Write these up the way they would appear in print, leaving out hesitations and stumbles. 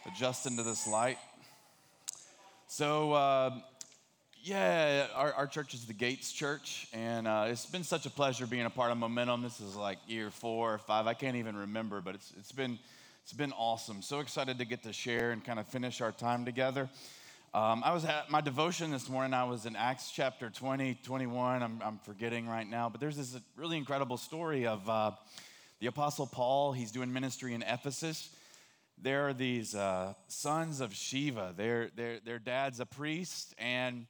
adjust into this light. So, our church is the Gates Church, and it's been such a pleasure being a part of Momentum. This is like year 4 or 5. I can't even remember, but it's been awesome. So excited to get to share and kind of finish our time together. I was at my devotion this morning. I was in Acts chapter 20, 21. I'm forgetting right now, but there's this really incredible story of the Apostle Paul. He's doing ministry in Ephesus. There are these sons of Sceva. Their dad's a priest, and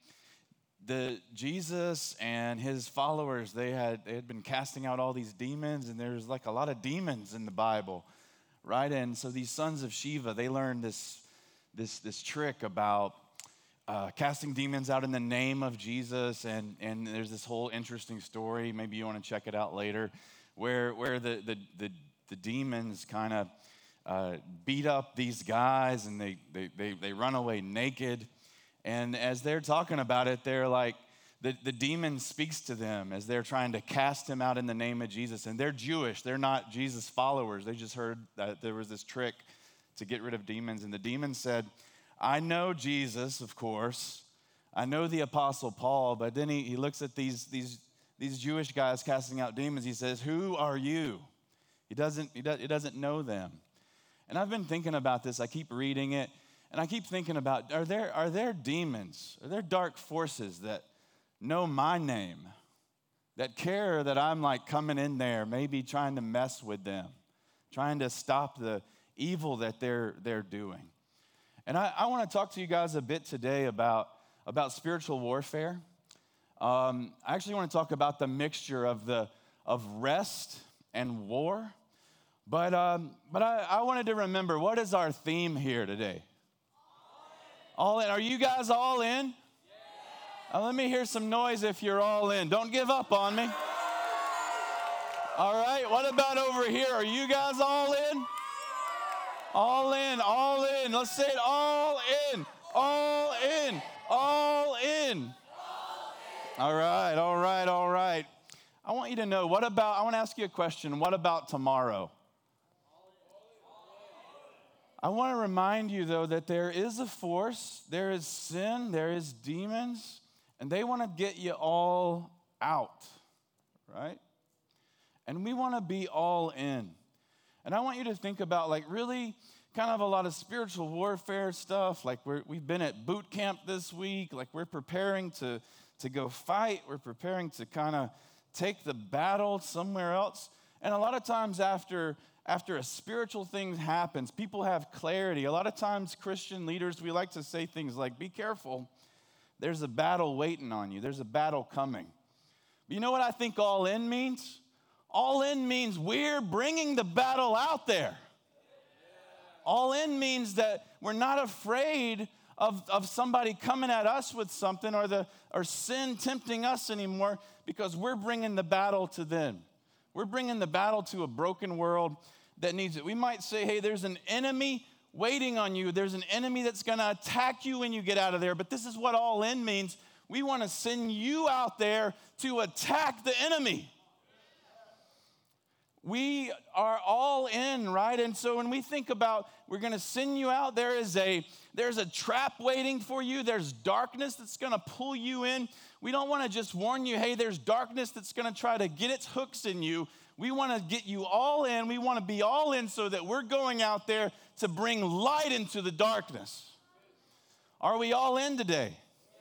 Jesus and his followers, they had been casting out all these demons, and there's like a lot of demons in the Bible, right? And so these sons of Sceva, they learned this trick about casting demons out in the name of Jesus, and there's this whole interesting story. Maybe you want to check it out later, where the demons kind of beat up these guys, and they run away naked. And as they're talking about it, they're like, the demon speaks to them as they're trying to cast him out in the name of Jesus. And they're Jewish. They're not Jesus followers. They just heard that there was this trick to get rid of demons. And the demon said, I know Jesus, of course. I know the Apostle Paul. But then he looks at these Jewish guys casting out demons. He says, who are you? He doesn't know them. And I've been thinking about this. I keep reading it, and I keep thinking about, are there demons? Are there dark forces that know my name, that care that I'm like coming in there, maybe trying to mess with them, trying to stop the evil that they're doing? And I want to talk to you guys a bit today about spiritual warfare. I actually want to talk about the mixture of rest and war. But I wanted to remember, what is our theme here today? All in. Are you guys all in? Let me hear some noise if you're all in. Don't give up on me. All right, what about over here? Are you guys all in? All in, all in. Let's say it, all in, all in, all in. All right, all right, all right. I want you to know, I want to ask you a question. What about tomorrow? I want to remind you, though, that there is a force, there is sin, there is demons, and they want to get you all out, right? And we want to be all in. And I want you to think about, like, really kind of a lot of spiritual warfare stuff. Like, we've been at boot camp this week. Like, we're preparing to go fight. We're preparing to kind of take the battle somewhere else. And a lot of times after a spiritual thing happens, people have clarity. A lot of times Christian leaders, we like to say things like, be careful. There's a battle waiting on you. There's a battle coming. But you know what I think all in means? All in means we're bringing the battle out there. All in means that we're not afraid of somebody coming at us with something or sin tempting us anymore, because we're bringing the battle to them. We're bringing the battle to a broken world that needs it. We might say, hey, there's an enemy waiting on you. There's an enemy that's going to attack you when you get out of there. But this is what all in means. We want to send you out there to attack the enemy. We are all in, right? And so when we think about we're going to send you out, there's a trap waiting for you. There's darkness that's going to pull you in. We don't want to just warn you, hey, there's darkness that's going to try to get its hooks in you. We want to get you all in. We want to be all in so that we're going out there to bring light into the darkness. Are we all in today?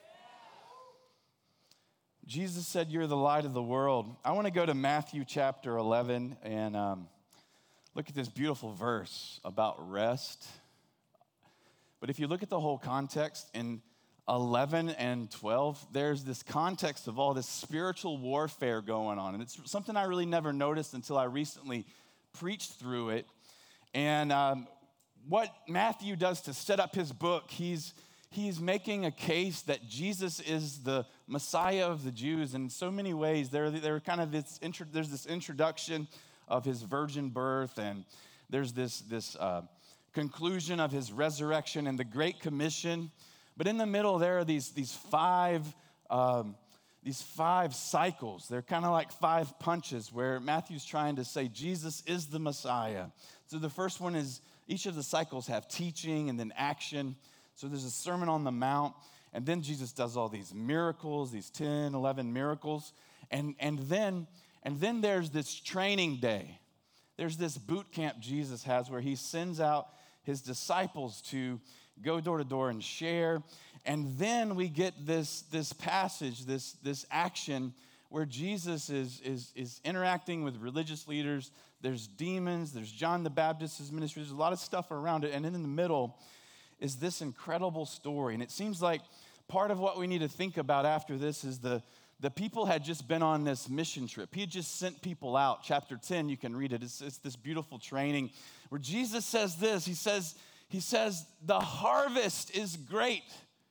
Jesus said, you're the light of the world. I want to go to Matthew chapter 11 and look at this beautiful verse about rest. But if you look at the whole context in 11 and 12, there's this context of all this spiritual warfare going on. And it's something I really never noticed until I recently preached through it. And what Matthew does to set up his book, he's making a case that Jesus is the Messiah of the Jews. In so many ways, there's this introduction of his virgin birth, and there's this conclusion of his resurrection and the Great Commission. But in the middle, there are these five cycles. They're kind of like 5 punches where Matthew's trying to say Jesus is the Messiah. So the first one is each of the cycles have teaching and then action. So there's a Sermon on the Mount, and then Jesus does all these miracles, these 10, 11 miracles. And then there's this training day. There's this boot camp Jesus has where he sends out his disciples to go door to door and share. And then we get this passage, this action where Jesus is interacting with religious leaders. There's demons, there's John the Baptist's ministry. There's a lot of stuff around it. And in the middle is this incredible story. And it seems like part of what we need to think about after this is the people had just been on this mission trip. He had just sent people out. Chapter 10, you can read it. It's this beautiful training where Jesus says this. He says, the harvest is great,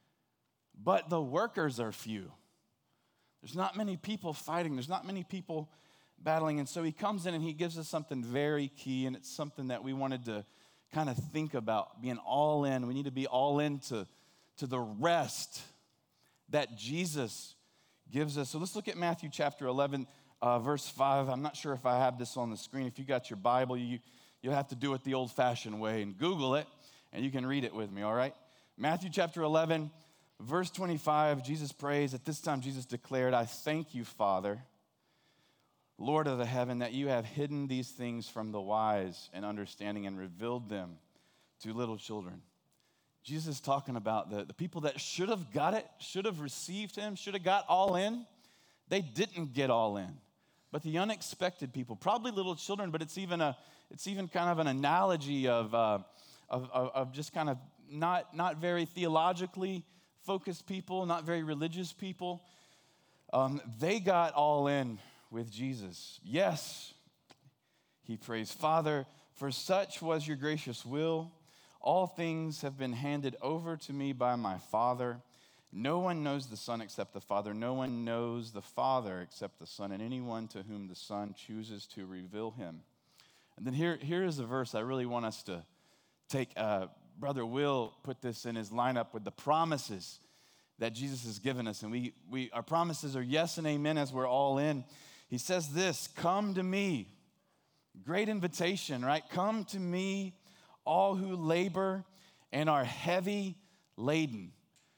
but the workers are few. There's not many people fighting. There's not many people battling. And so he comes in and he gives us something very key, and it's something that we wanted to kind of think about, being all in. We need to be all in to the rest that Jesus gives us. So let's look at Matthew chapter 11, verse 5. I'm not sure if I have this on the screen. If you got your Bible, you'll have to do it the old-fashioned way and Google it, and you can read it with me, all right? Matthew chapter 11, verse 25, Jesus prays. At this time, Jesus declared, I thank you, Father, Lord of the heaven, that you have hidden these things from the wise and understanding and revealed them to little children. Jesus is talking about the people that should have got it, should have received him, should have got all in. They didn't get all in. But the unexpected people, probably little children, but it's even kind of an analogy of just kind of not very theologically focused people, not very religious people. They got all in with Jesus. Yes, he prays, Father, for such was your gracious will. All things have been handed over to me by my Father. No one knows the Son except the Father. No one knows the Father except the Son, and anyone to whom the Son chooses to reveal him. And then here is a verse I really want us to take. Brother Will put this in his lineup with the promises that Jesus has given us. And our promises are yes and amen as we're all in. He says this, come to me. Great invitation, right? Come to me, all who labor and are heavy laden.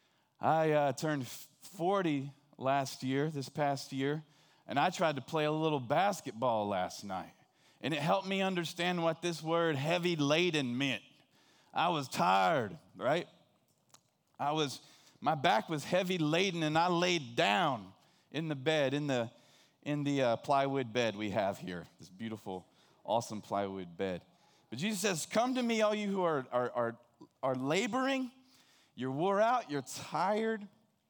I turned 40 this past year, and I tried to play a little basketball last night. And it helped me understand what this word heavy laden meant. I was tired, right? My back was heavy laden, and I laid down in the bed, in the plywood bed we have here, this beautiful, awesome plywood bed. But Jesus says, come to me, all you who are laboring, you're wore out, you're tired,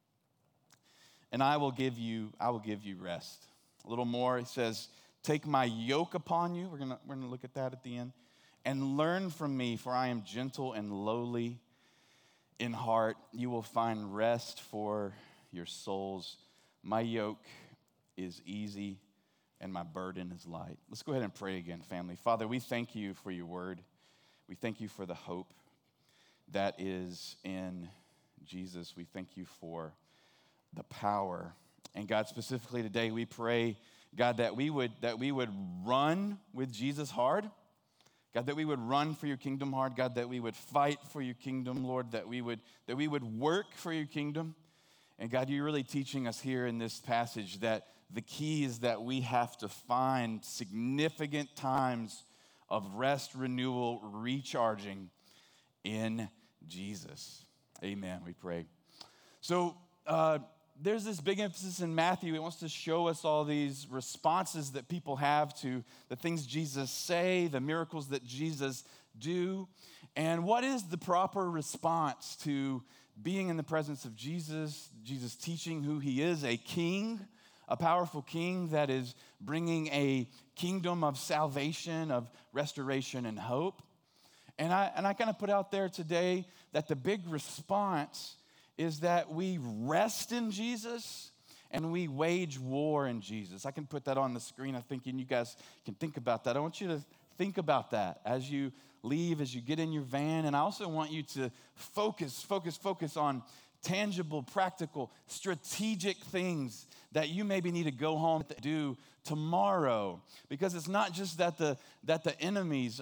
and I will give you rest. A little more, he says, take my yoke upon you. We're gonna look at that at the end. And learn from me, for I am gentle and lowly in heart. You will find rest for your souls. My yoke is easy and my burden is light. Let's go ahead and pray again, family. Father, we thank you for your word. We thank you for the hope that is in Jesus. We thank you for the power. And God, specifically today, we pray, God, that we would run with Jesus hard. God, that we would run for your kingdom hard. God, that we would fight for your kingdom, Lord, that we would work for your kingdom. And God, you're really teaching us here in this passage that the key is that we have to find significant times of rest, renewal, recharging in Jesus. Amen, we pray. So there's this big emphasis in Matthew. He wants to show us all these responses that people have to the things Jesus say, the miracles that Jesus do. And what is the proper response to being in the presence of Jesus, Jesus teaching who he is, a king, a powerful king that is bringing a kingdom of salvation, of restoration and hope. And I kind of put out there today that the big response is that we rest in Jesus and we wage war in Jesus. I can put that on the screen. I'm thinking you guys can think about that. I want you to think about that as you leave, as you get in your van. And I also want you to focus on tangible, practical, strategic things that you maybe need to go home to do tomorrow. Because it's not just that the enemy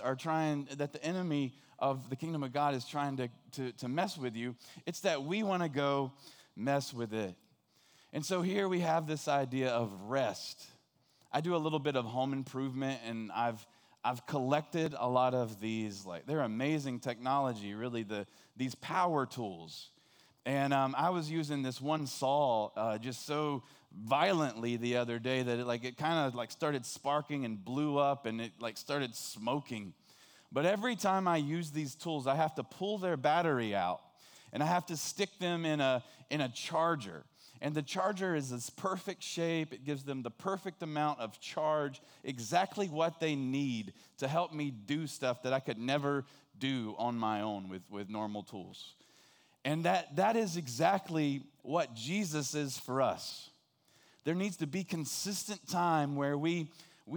of the kingdom of God is trying to mess with you. It's that we want to go mess with it. And so here we have this idea of rest. I do a little bit of home improvement, and I've collected a lot of these, like, they're amazing technology, really, these power tools. And I was using this one saw just so violently the other day that it kind of started sparking and blew up, and it started smoking. But every time I use these tools, I have to pull their battery out, and I have to stick them in a charger. And the charger is this perfect shape. It gives them the perfect amount of charge, exactly what they need to help me do stuff that I could never do on my own with normal tools. And that is exactly what Jesus is for us. There needs to be consistent time where we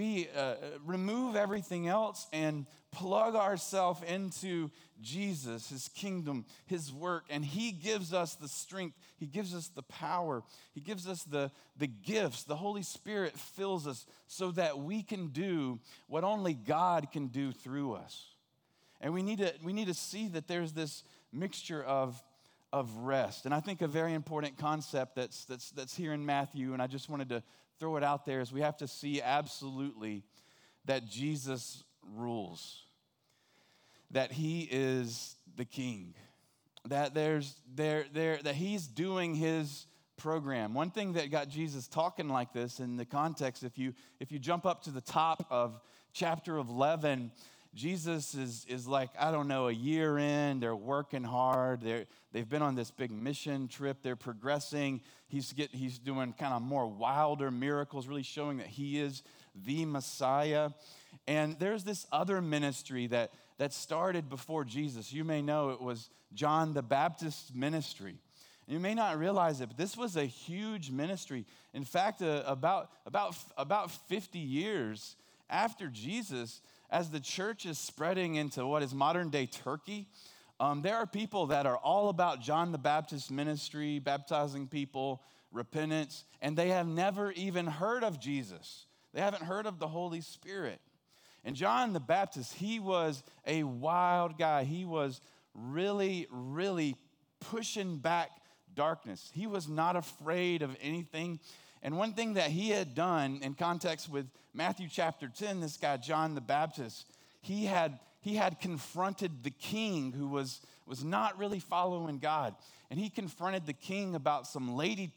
remove everything else and plug ourselves into Jesus, his kingdom, his work, and he gives us the strength, he gives us the power, he gives us the gifts. The Holy Spirit fills us so that we can do what only God can do through us. And we need to see that there's this mixture of rest. And I think a very important concept that's here in Matthew, and I just wanted to throw it out there, is we have to see absolutely that Jesus rules, that he is the king, that that he's doing his program. One thing that got Jesus talking like this in the context, if you jump up to the top of chapter 11, Jesus is like, I don't know, a year in, they're working hard, they've been on this big mission trip, they're progressing, he's doing kind of more wilder miracles, really showing that he is the Messiah. And there's this other ministry that started before Jesus. You may know it was John the Baptist's ministry. You may not realize it, but this was a huge ministry. In fact, about 50 years after Jesus, as the church is spreading into what is modern-day Turkey, there are people that are all about John the Baptist's ministry, baptizing people, repentance, and they have never even heard of Jesus. They haven't heard of the Holy Spirit. And John the Baptist, he was a wild guy. He was really, really pushing back darkness. He was not afraid of anything. And one thing that he had done in context with Matthew chapter 10, this guy, John the Baptist, he had confronted the king who was not really following God. And he confronted the king about some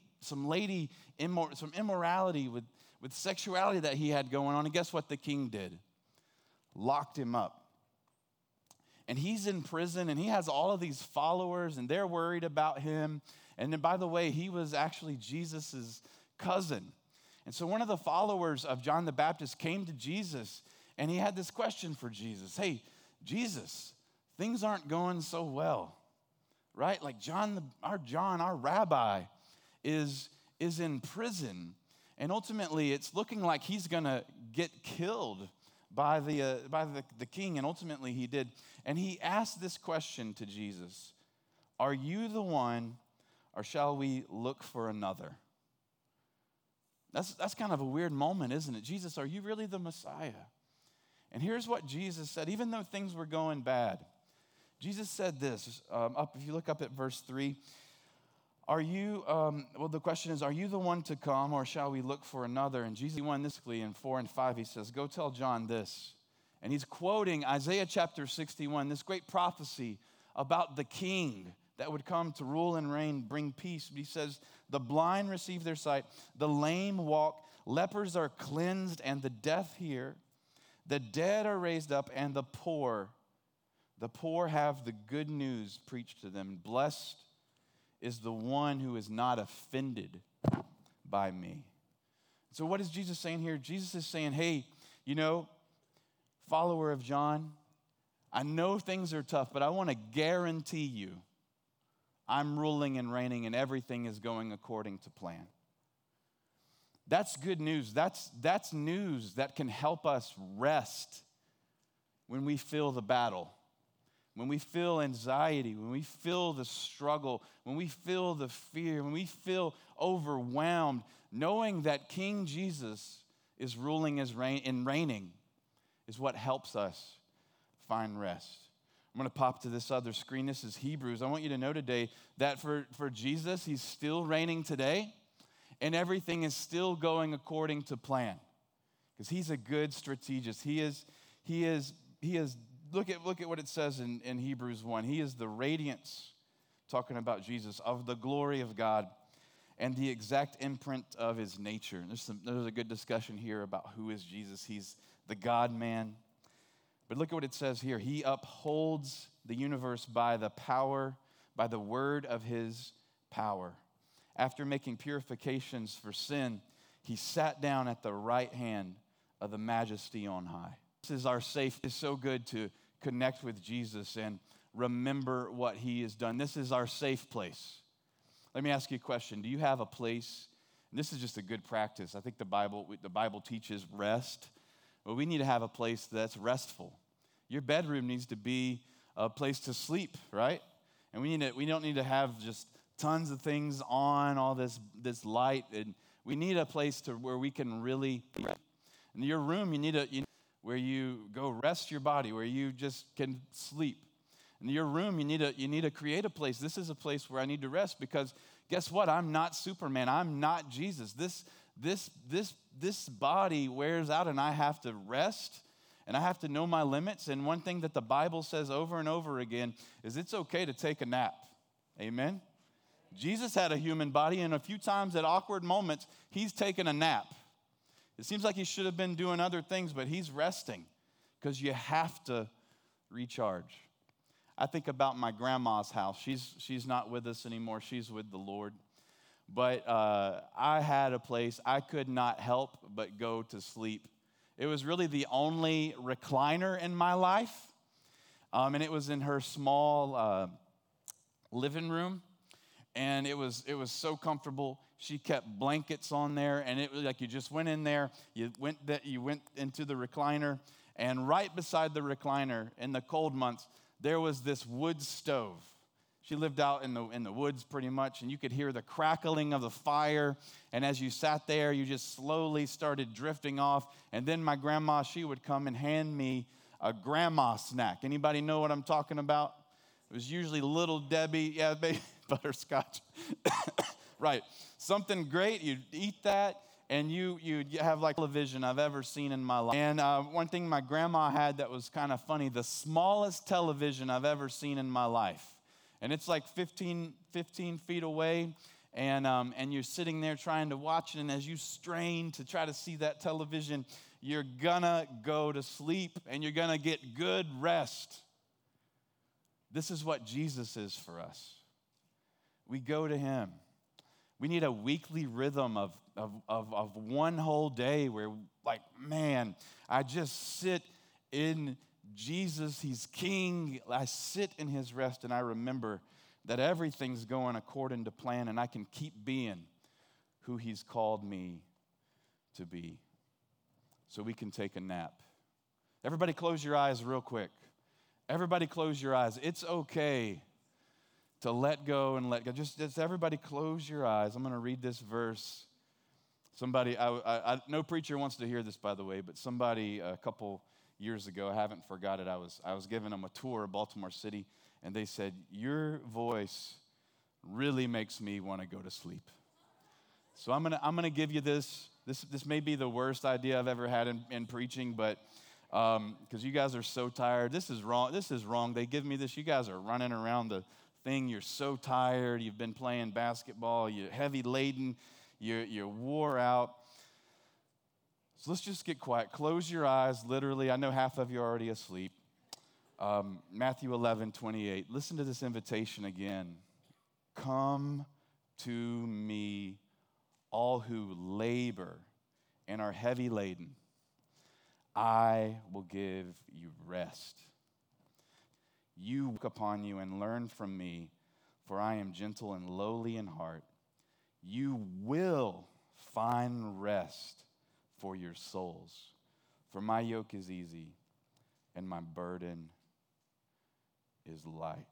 immorality with sexuality that he had going on. And guess what the king did? Locked him up. And he's in prison, and he has all of these followers, and they're worried about him. And then, by the way, he was actually Jesus's cousin. And so one of the followers of John the Baptist came to Jesus, and he had this question for Jesus. Hey, Jesus, things aren't going so well, right? Like our rabbi is in prison, and ultimately it's looking like he's going to get killed by the king, and ultimately he did. And he asked this question to Jesus: are you the one, or shall we look for another? That's kind of a weird moment, isn't it? Jesus, are you really the Messiah? And here's what Jesus said, even though things were going bad. Jesus said this, if you look up at verse 3, the question is, are you the one to come, or shall we look for another? And Jesus won this in 4 and 5, he says, go tell John this. And he's quoting Isaiah chapter 61, this great prophecy about the king that would come to rule and reign, bring peace. But he says, the blind receive their sight, the lame walk, lepers are cleansed, and the deaf hear. The dead are raised up, and the poor have the good news preached to them. Blessed is the one who is not offended by me. So what is Jesus saying here? Jesus is saying, hey, follower of John, I know things are tough, but I want to guarantee you I'm ruling and reigning, and everything is going according to plan. That's good news. That's news that can help us rest when we feel the battle, when we feel anxiety, when we feel the struggle, when we feel the fear, when we feel overwhelmed, knowing that King Jesus is ruling and reigning is what helps us find rest. I'm going to pop to this other screen. This is Hebrews. I want you to know today that for Jesus, he's still reigning today, and everything is still going according to plan because he's a good strategist. He is. Look at what it says in Hebrews 1. He is the radiance, talking about Jesus, of the glory of God and the exact imprint of his nature. And there's a good discussion here about who is Jesus. He's the God-man. But look at what it says here. He upholds the universe by the word of his power. After making purifications for sin, he sat down at the right hand of the majesty on high. This is our safe. It's so good to connect with Jesus and remember what he has done. This is our safe place. Let me ask you a question. Do you have a place? And this is just a good practice. I think the Bible teaches rest. Well, we need to have a place that's restful. Your bedroom needs to be a place to sleep, right? And we don't need to have just tons of things on, all this light. And we need a place where we can really rest. In your room, you need where you go rest your body, where you just can sleep. In your room, you need to create a place. This is a place where I need to rest because guess what? I'm not Superman. I'm not Jesus. This body wears out and I have to rest and I have to know my limits. And one thing that the Bible says over and over again is it's okay to take a nap. Amen? Jesus had a human body, and a few times at awkward moments, he's taken a nap. It seems like he should have been doing other things, but he's resting because you have to recharge. I think about my grandma's house. She's not with us anymore. She's with the Lord. But I had a place I could not help but go to sleep. It was really the only recliner in my life, and it was in her small living room, and it was so comfortable. She kept blankets on there, and it was like you just went in there, you went into the recliner, and right beside the recliner in the cold months, there was this wood stove. She lived out in the woods pretty much, and you could hear the crackling of the fire. And as you sat there, you just slowly started drifting off. And then my grandma, she would come and hand me a grandma snack. Anybody know what I'm talking about? It was usually Little Debbie, butterscotch. Right, something great. You'd eat that, and you have like television I've ever seen in my life. And one thing my grandma had that was kind of funny, the smallest television I've ever seen in my life. And it's like 15 feet away, and you're sitting there trying to watch it, and as you strain to try to see that television, you're gonna go to sleep, and you're gonna get good rest. This is what Jesus is for us. We go to him. We need a weekly rhythm of one whole day where, like, man, I just sit in Jesus, he's king. I sit in his rest and I remember that everything's going according to plan and I can keep being who he's called me to be. So we can take a nap. Everybody close your eyes real quick. Everybody close your eyes. It's okay to let go and let go. Just everybody close your eyes. I'm going to read this verse. Somebody, no preacher wants to hear this, by the way, but somebody a couple years ago, I haven't forgot it, I was giving them a tour of Baltimore City, and they said, your voice really makes me want to go to sleep. So I'm gonna give you this. This may be the worst idea I've ever had in preaching, but because you guys are so tired. This is wrong. They give me this. You guys are running around the thing. You're so tired. You've been playing basketball. You're heavy laden. You're wore out. So let's just get quiet. Close your eyes, literally. I know half of you are already asleep. Matthew 11:28. Listen to this invitation again. Come to me, all who labor and are heavy laden. I will give you rest. You look upon you and learn from me, for I am gentle and lowly in heart. You will find rest for your souls. For my yoke is easy and my burden is light.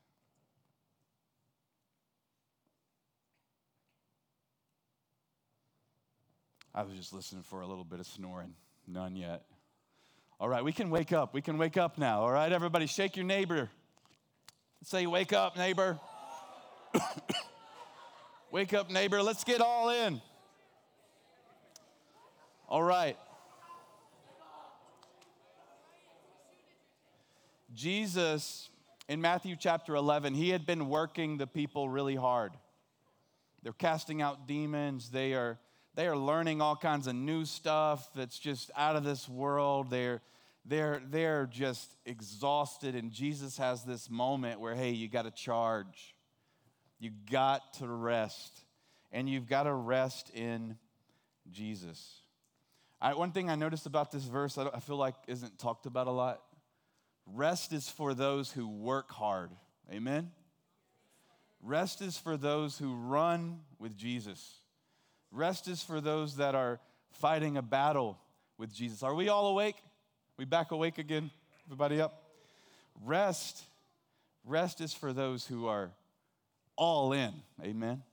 I was just listening for a little bit of snoring. None yet. All right, we can wake up. We can wake up now. All right, everybody, shake your neighbor. Say, wake up, neighbor. Wake up, neighbor. Let's get all in. All right. Jesus, in Matthew chapter 11, he had been working the people really hard. They're casting out demons. They are learning all kinds of new stuff that's just out of this world. They're just exhausted, and Jesus has this moment where, hey, you got to charge. You got to rest, and you've got to rest in Jesus. One thing I noticed about this verse, I feel like isn't talked about a lot. Rest is for those who work hard. Amen? Rest is for those who run with Jesus. Rest is for those that are fighting a battle with Jesus. Are we all awake? We back awake again? Everybody up? Rest is for those who are all in. Amen?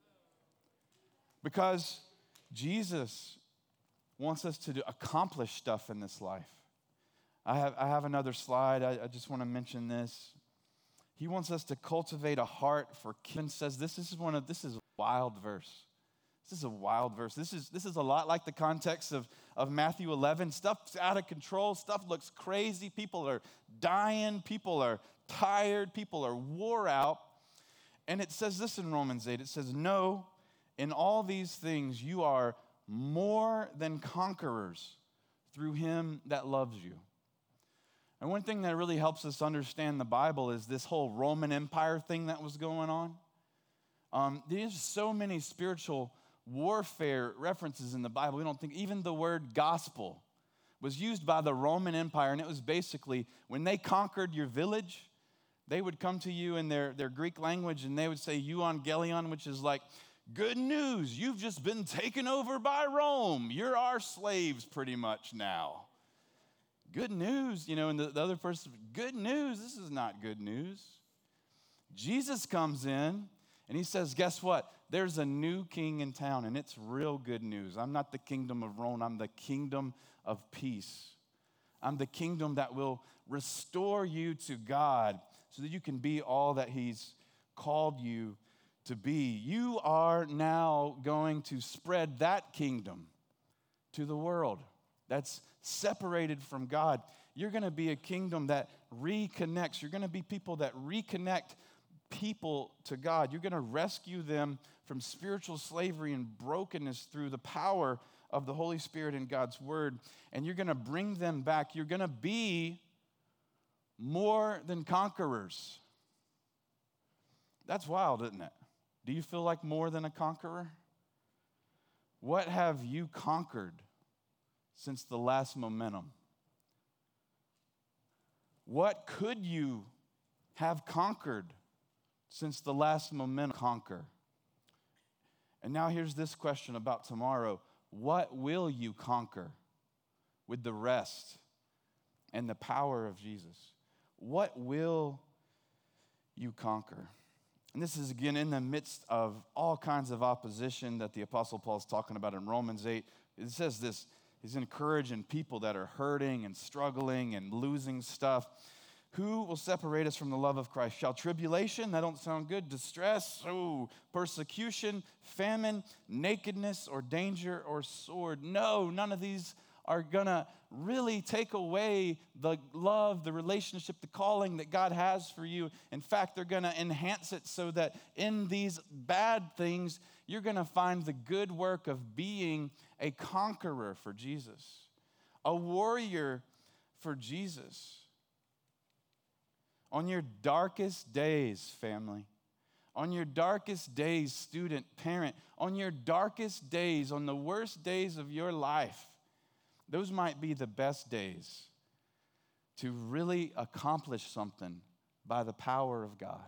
Because Jesus wants us to accomplish stuff in this life. I have another slide. I just want to mention this. He wants us to cultivate a heart for Kevin says this is a wild verse. This is a wild verse. This is a lot like the context of Matthew 11. Stuff's out of control. Stuff looks crazy. People are dying. People are tired. People are wore out. And it says this in Romans 8. It says, no, in all these things you are more than conquerors through him that loves you. And one thing that really helps us understand the Bible is this whole Roman Empire thing that was going on. There's so many spiritual warfare references in the Bible. We don't think even the word gospel was used by the Roman Empire, and it was basically when they conquered your village, they would come to you in their Greek language, and they would say euangelion, which is like, good news, you've just been taken over by Rome. You're our slaves pretty much now. Good news, and the other person, good news, this is not good news. Jesus comes in and he says, guess what? There's a new king in town, and it's real good news. I'm not the kingdom of Rome, I'm the kingdom of peace. I'm the kingdom that will restore you to God so that you can be all that he's called you to be. You are now going to spread that kingdom to the world that's separated from God. You're going to be a kingdom that reconnects. You're going to be people that reconnect people to God. You're going to rescue them from spiritual slavery and brokenness through the power of the Holy Spirit and God's word. And you're going to bring them back. You're going to be more than conquerors. That's wild, isn't it? Do you feel like more than a conqueror? What have you conquered since the last momentum? What could you have conquered since the last momentum conquer? And now here's this question about tomorrow. What will you conquer with the rest and the power of Jesus? What will you conquer? And this is, again, in the midst of all kinds of opposition that the Apostle Paul is talking about in Romans 8. It says this, he's encouraging people that are hurting and struggling and losing stuff. Who will separate us from the love of Christ? Shall tribulation, that don't sound good, distress, persecution, famine, nakedness, or danger, or sword? No, none of these are going to really take away the love, the relationship, the calling that God has for you. In fact, they're going to enhance it so that in these bad things, you're going to find the good work of being a conqueror for Jesus, a warrior for Jesus. On your darkest days, family, on your darkest days, student, parent, on your darkest days, on the worst days of your life, those might be the best days to really accomplish something by the power of God.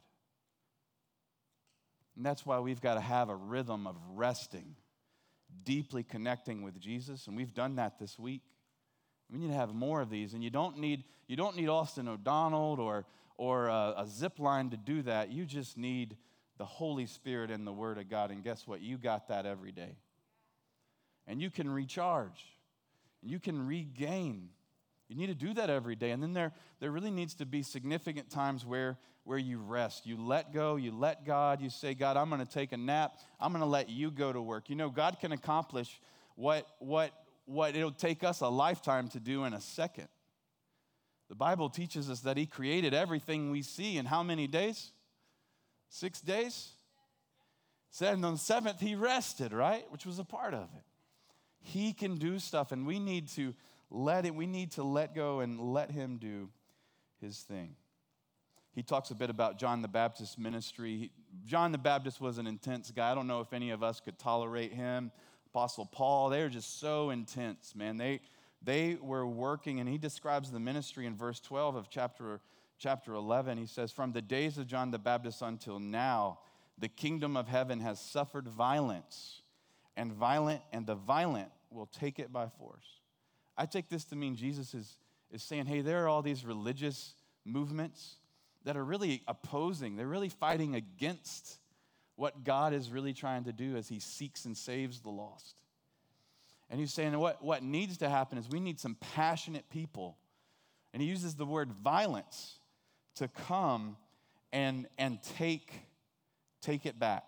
And that's why we've got to have a rhythm of resting, deeply connecting with Jesus, and we've done that this week. We need to have more of these, and you don't need Austin O'Donnell or a zip line to do that. You just need the Holy Spirit and the Word of God. And guess what? You got that every day. And you can recharge. And you can regain. You need to do that every day. And then there really needs to be significant times where you rest. You let go. You let God. You say, God, I'm going to take a nap. I'm going to let you go to work. You know, God can accomplish what it'll take us a lifetime to do in a second. The Bible teaches us that he created everything we see in how many days? 6 days? Said on the seventh he rested, right? Which was a part of it. He can do stuff, and we need to let go and let him do his thing. He talks a bit about John the Baptist's ministry. John the Baptist was an intense guy. I don't know if any of us could tolerate him. Apostle Paul, they were just so intense, man. They were working, and he describes the ministry in verse 12 of chapter 11. He says, from the days of John the Baptist until now, the kingdom of heaven has suffered violence, and the violent will take it by force. I take this to mean Jesus is saying, hey, there are all these religious movements that are really opposing. They're really fighting against what God is really trying to do as he seeks and saves the lost. And he's saying what needs to happen is we need some passionate people. And he uses the word violence to come and take it back.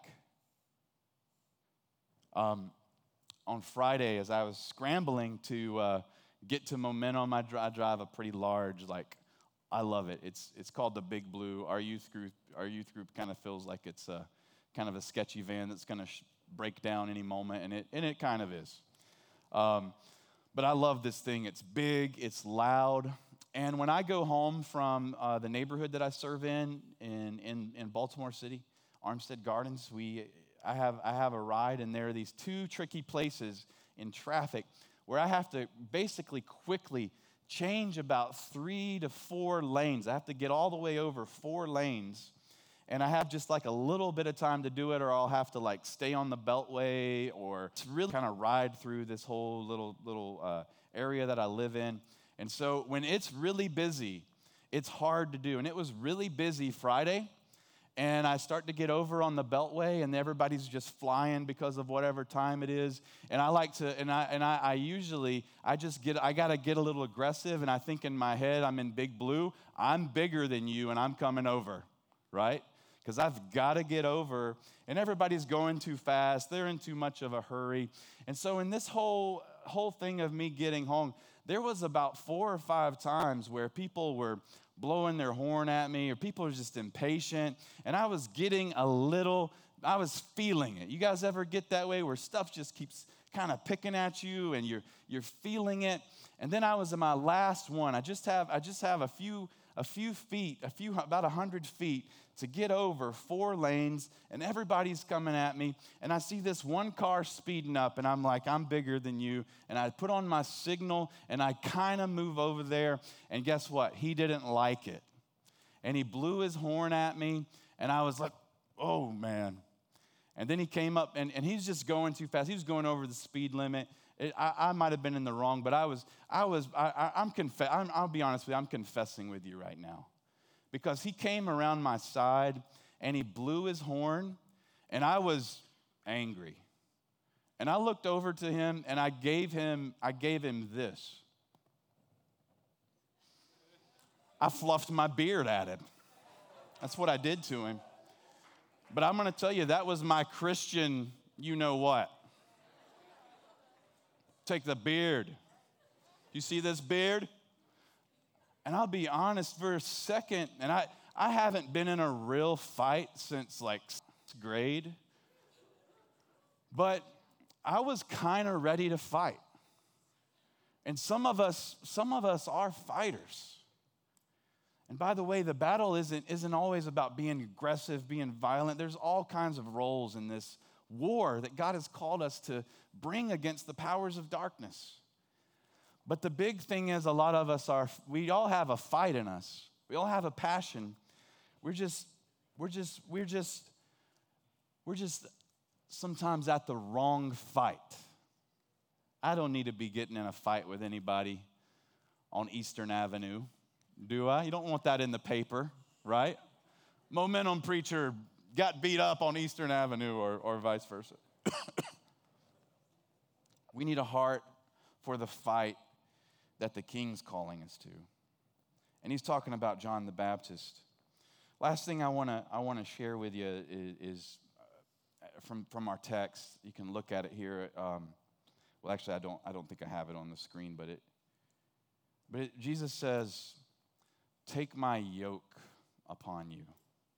On Friday, as I was scrambling to get to Momentum, I drive a pretty large, I love it. It's called the Big Blue. Our youth group kind of feels like it's kind of a sketchy van that's going to break down any moment, and it kind of is. But I love this thing. It's big, it's loud. And when I go home from the neighborhood that I serve in Baltimore City, Armstead Gardens, I have a ride, and there are these two tricky places in traffic where I have to basically quickly change about 3 to 4 lanes. I have to get all the way over 4 lanes, and I have just a little bit of time to do it, or I'll have to stay on the beltway, or to really kind of ride through this whole little area that I live in. And so when it's really busy, it's hard to do. And it was really busy Friday, and I start to get over on the beltway, and everybody's just flying because of whatever time it is. And I like to, and I usually, I got to get a little aggressive, and I think in my head, I'm in Big Blue. I'm bigger than you, and I'm coming over, right? Because I've got to get over, and everybody's going too fast. They're in too much of a hurry. And so in this whole thing of me getting home, there was about 4 or 5 times where people were blowing their horn at me, or people are just impatient, and I was feeling it. You guys ever get that way where stuff just keeps kind of picking at you, and you're feeling it? And then I was in my last one. I just have a few feet, about 100 feet to get over 4 lanes, and everybody's coming at me, and I see this one car speeding up, and I'm like, I'm bigger than you, and I put on my signal, and I kind of move over there, and guess what? He didn't like it, and he blew his horn at me, and I was like, oh, man. And then he came up, and he's just going too fast. He was going over the speed limit. I might have been in the wrong, but I'll be honest with you, I'm confessing with you right now. Because he came around my side, and he blew his horn, and I was angry. And I looked over to him, and I gave him this. I fluffed my beard at him. That's what I did to him. But I'm going to tell you, that was my Christian you-know-what. Take the beard. You see this beard? And I'll be honest for a second, and I haven't been in a real fight since 6th grade, but I was kind of ready to fight. And some of us are fighters. And by the way, the battle isn't always about being aggressive, being violent. There's all kinds of roles in this war that God has called us to bring against the powers of darkness. But the big thing is, a lot of us we all have a fight in us. We all have a passion. We're just sometimes at the wrong fight. I don't need to be getting in a fight with anybody on Eastern Avenue, do I? You don't want that in the paper. right? Momentum preacher got beat up on Eastern Avenue or vice versa. We need a heart for the fight that the King's calling us to. And he's talking about John the Baptist. Last thing I want to share with you is from our text. You can look at it here. Well, actually, I don't think I have it on the screen, but Jesus says, "Take my yoke upon you."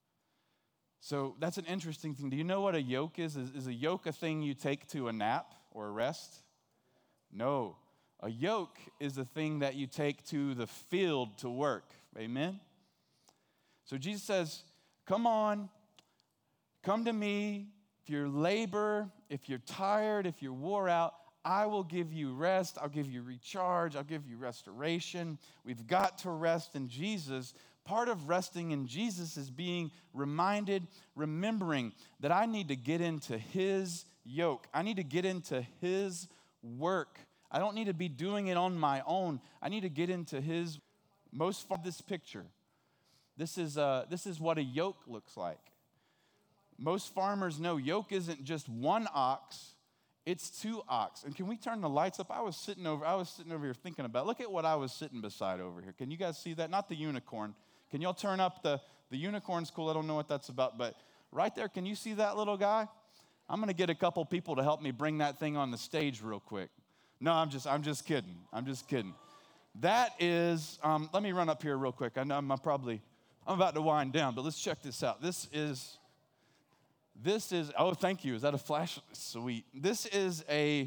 So that's an interesting thing. Do you know what a yoke is? Is a yoke a thing you take to a nap or a rest? No. A yoke is a thing that you take to the field to work. Amen? So Jesus says, come on, come to me. If you're labor, if you're tired, if you're wore out, I will give you rest. I'll give you recharge. I'll give you restoration. We've got to rest in Jesus. Part of resting in Jesus is being reminded, remembering that I need to get into his yoke. I need to get into his work. I don't need to be doing it on my own. I need to get into his. Most of this picture, this is what a yoke looks like. Most farmers know yoke isn't just one ox, it's two ox. And can we turn the lights up? I was sitting over here thinking about, look at what I was sitting beside over here. Can you guys see that? Not the unicorn. Can y'all turn up the unicorn's cool? I don't know what that's about, but right there, can you see that little guy? I'm going to get a couple people to help me bring that thing on the stage real quick. No, I'm just kidding. I'm just kidding. That is, let me run up here real quick. I know I'm about to wind down, but let's check this out. This is, oh, thank you. Is that a flash? Sweet. This is a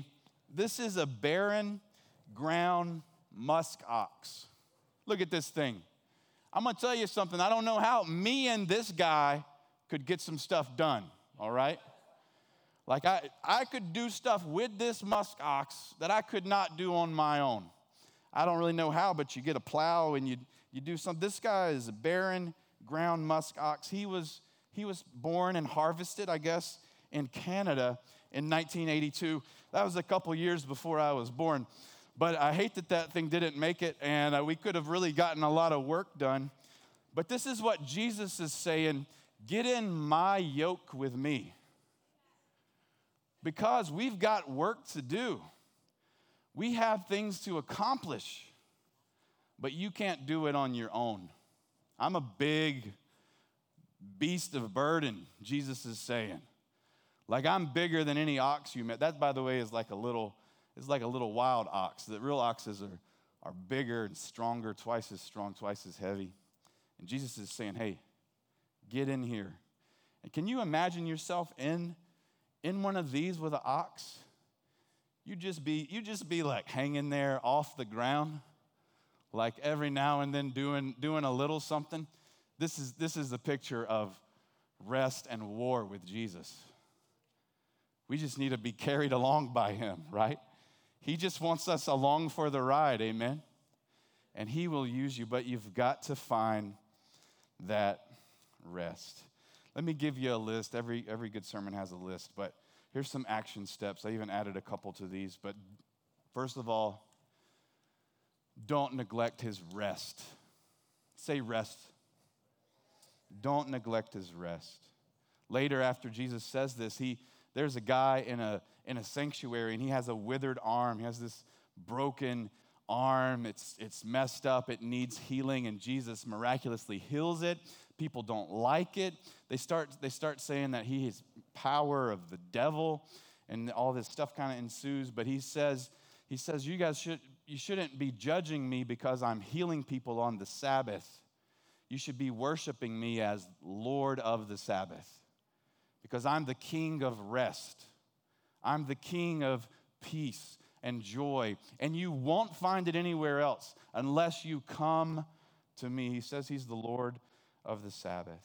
barren ground musk ox. Look at this thing. I'm going to tell you something. I don't know how me and this guy could get some stuff done, all right? Like I could do stuff with this musk ox that I could not do on my own. I don't really know how, but you get a plow and you do something. This guy is a barren ground musk ox. He was born and harvested, I guess, in Canada in 1982. That was a couple years before I was born. But I hate that thing didn't make it, and we could have really gotten a lot of work done. But this is what Jesus is saying, get in my yoke with me. Because we've got work to do. We have things to accomplish, but you can't do it on your own. I'm a big beast of burden, Jesus is saying. Like I'm bigger than any ox you met. That, by the way, is like a little wild ox. The real oxes are bigger and stronger, twice as strong, twice as heavy. And Jesus is saying, hey, get in here. And can you imagine yourself in one of these with an ox? You just be like hanging there off the ground, like every now and then doing a little something. This is the picture of rest and war with Jesus. We just need to be carried along by him, right? He just wants us along for the ride, amen? And he will use you, but you've got to find that rest. Let me give you a list. Every good sermon has a list, but here's some action steps. I even added a couple to these, but first of all, don't neglect his rest. Say rest. Don't neglect his rest. Later, after Jesus says this, there's a guy in a sanctuary, and he has a withered arm. He has this broken arm. It's messed up. It needs healing, and Jesus miraculously heals it. People don't like it. They start saying that he is power of the devil, and all this stuff kind of ensues. But he says, you shouldn't be judging me because I'm healing people on the Sabbath. You should be worshiping me as Lord of the Sabbath, because I'm the King of rest. I'm the King of peace and joy, and you won't find it anywhere else unless you come to me. He says he's the Lord of the Sabbath.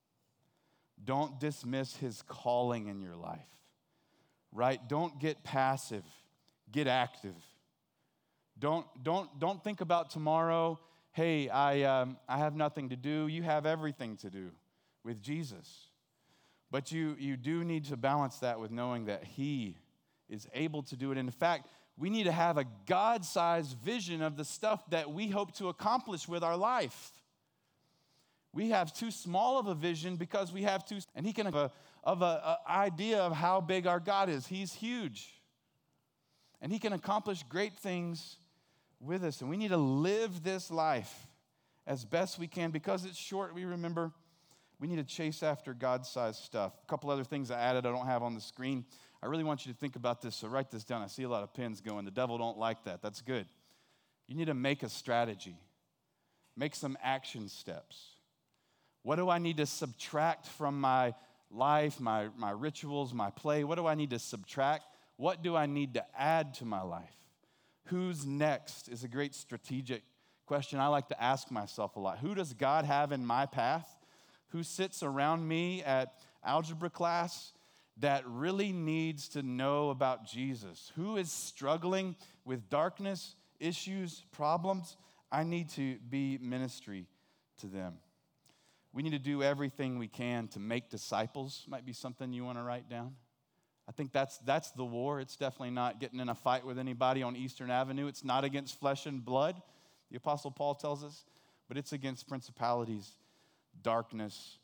Don't dismiss his calling in your life, right? Don't get passive, get active. Don't think about tomorrow. Hey, I have nothing to do. You have everything to do with Jesus. But you do need to balance that with knowing that he is able to do it. In fact, we need to have a God-sized vision of the stuff that we hope to accomplish with our life. We have too small of a vision because we have too, and he can have a idea of how big our God is. He's huge. And he can accomplish great things with us. And we need to live this life as best we can. Because it's short, we remember we need to chase after God-sized stuff. A couple other things I added I don't have on the screen. I really want you to think about this, so write this down. I see a lot of pens going. The devil don't like that. That's good. You need to make a strategy. Make some action steps. What do I need to subtract from my life, my rituals, my play? What do I need to subtract? What do I need to add to my life? Who's next is a great strategic question I like to ask myself a lot. Who does God have in my path? Who sits around me at algebra class that really needs to know about Jesus? Who is struggling with darkness, issues, problems? I need to be ministry to them. We need to do everything we can to make disciples. Might be something you want to write down. I think that's the war. It's definitely not getting in a fight with anybody on Eastern Avenue. It's not against flesh and blood, the Apostle Paul tells us, but it's against principalities, darkness.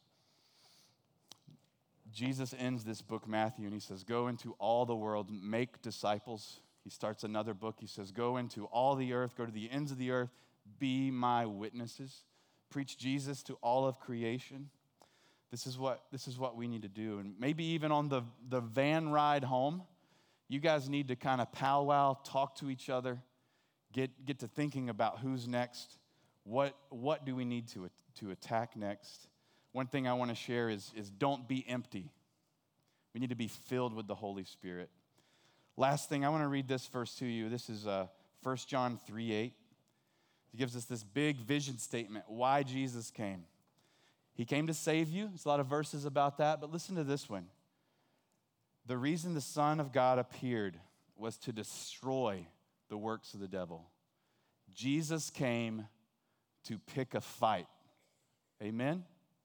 Jesus ends this book, Matthew, and he says, go into all the world, make disciples. He starts another book. He says, go into all the earth, go to the ends of the earth, be my witnesses. Preach Jesus to all of creation. This is what we need to do. And maybe even on the van ride home, you guys need to kind of powwow, talk to each other, get to thinking about who's next. What do we need to attack next? One thing I want to share is don't be empty. We need to be filled with the Holy Spirit. Last thing, I want to read this verse to you. This is 1 John 3:8. He gives us this big vision statement, why Jesus came. He came to save you. There's a lot of verses about that, but listen to this one. The reason the Son of God appeared was to destroy the works of the devil. Jesus came to pick a fight. Amen?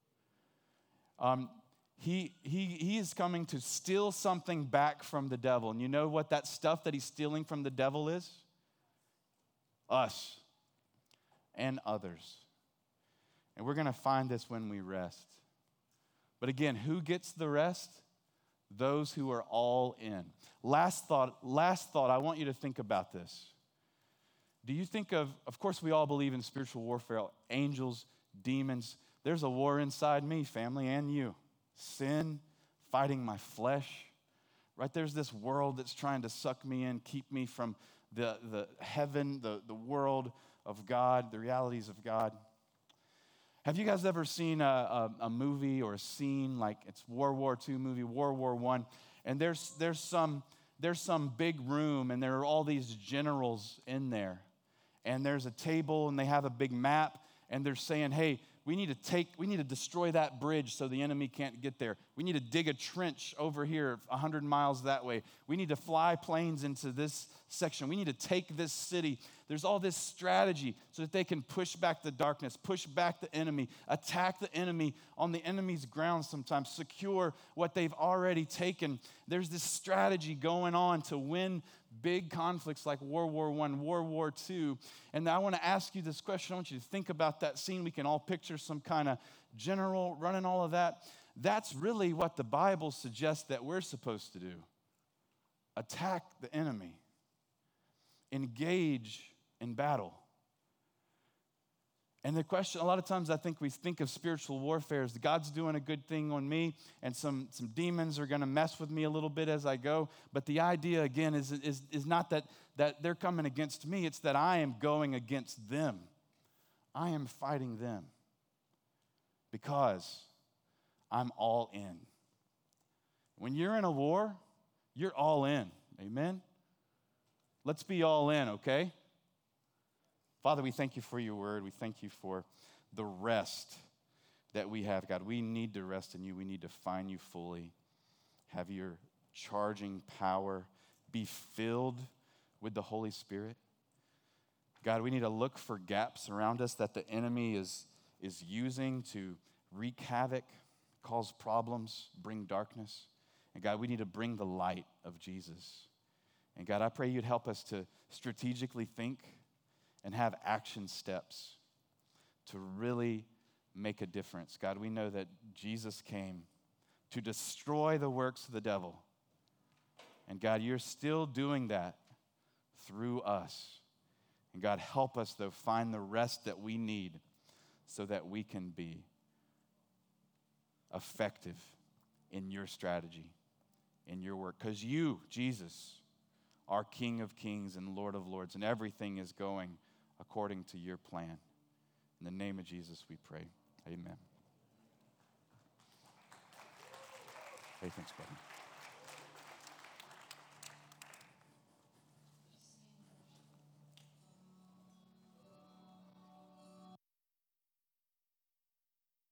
He is coming to steal something back from the devil. And you know what that stuff that he's stealing from the devil is? Us and others. And we're going to find this when we rest. But again, who gets the rest? Those who are all in. Last thought, I want you to think about this. Do you think of course we all believe in spiritual warfare, angels, demons. There's a war inside me, family, and you. Sin, fighting my flesh, right? There's this world that's trying to suck me in, keep me from the heaven, the world of God, the realities of God. Have you guys ever seen a movie or a scene like it's World War II movie, World War I, and there's some big room and there are all these generals in there, and there's a table and they have a big map and they're saying, hey, we need to destroy that bridge so the enemy can't get there. We need to dig a trench over here 100 miles that way. We need to fly planes into this section. We need to take this city. There's all this strategy so that they can push back the darkness, push back the enemy, attack the enemy on the enemy's ground sometimes, secure what they've already taken. There's this strategy going on to win big conflicts like World War I, World War II. And I want to ask you this question. I want you to think about that scene. We can all picture some kind of general running all of that. That's really what the Bible suggests that we're supposed to do. Attack the enemy. Engage in battle. And the question, a lot of times I think we think of spiritual warfare as God's doing a good thing on me and some demons are going to mess with me a little bit as I go. But the idea, again, is not that they're coming against me. It's that I am going against them. I am fighting them because I'm all in. When you're in a war, you're all in. Amen? Let's be all in, okay? Father, we thank you for your word. We thank you for the rest that we have, God. We need to rest in you. We need to find you fully, have your charging power, be filled with the Holy Spirit. God, we need to look for gaps around us that the enemy is using to wreak havoc, cause problems, bring darkness. And God, we need to bring the light of Jesus. And God, I pray you'd help us to strategically think and have action steps to really make a difference. God, we know that Jesus came to destroy the works of the devil. And God, you're still doing that through us. And God, help us, though, find the rest that we need so that we can be effective in your strategy, in your work. Because you, Jesus, are King of kings and Lord of lords, and everything is going according to your plan. In the name of Jesus, we pray. Amen. Hey, thanks, brother.